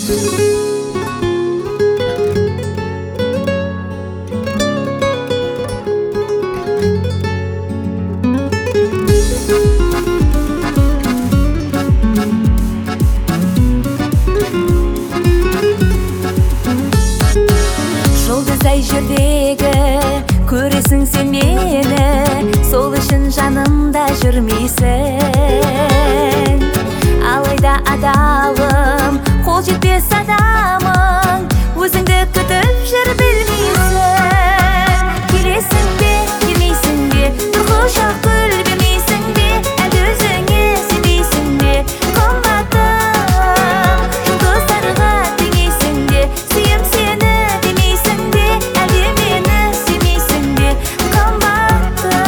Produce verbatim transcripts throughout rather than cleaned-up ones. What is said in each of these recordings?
Жұлдыздай жердегі көресің сен мені, сол үшін жанымда жүрмейсің. Алайда адалым, қол жетпес адамың, өзіңді күтіп жүр білмейсің. Келесің бе, келмейсің бе, бір құшақ гүл бермейсің бе, әлде өзіңе сенбейсің бе? Қымбаттым, жұлдыздарға теңейсің бе, сүйем сені демейсің бе, әлде мені сүймейсің бе? Қымбаттым.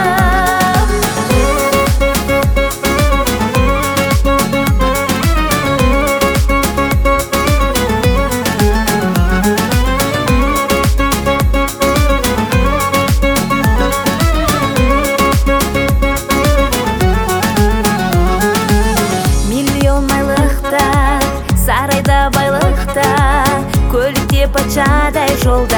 Миллион айлықта, сарайда байлықта, көлікте патшадай жолда